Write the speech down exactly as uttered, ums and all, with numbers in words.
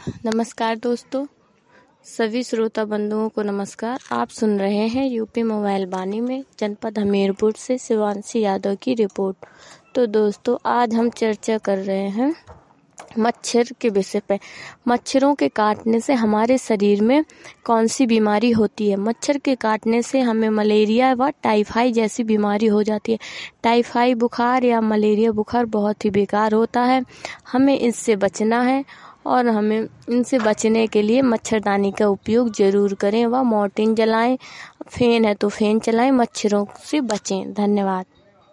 नमस्कार दोस्तों, सभी श्रोता बंधुओं को नमस्कार। आप सुन रहे हैं यूपी मोबाइल वाणी में जनपद हमीरपुर से शिवांशी यादव की रिपोर्ट। तो दोस्तों, आज हम चर्चा कर रहे हैं मच्छर के विषय पे। मच्छरों के काटने से हमारे शरीर में कौन सी बीमारी होती है? मच्छर के काटने से हमें मलेरिया व टाइफाइड जैसी बीमारी हो जाती है। टाइफाइड बुखार या मलेरिया बुखार बहुत ही बेकार होता है, हमें इससे बचना है और हमें इनसे बचने के लिए मच्छरदानी का उपयोग जरूर करें व मॉर्टिन जलाएं। फैन है तो फैन चलाएं, मच्छरों से बचें। धन्यवाद।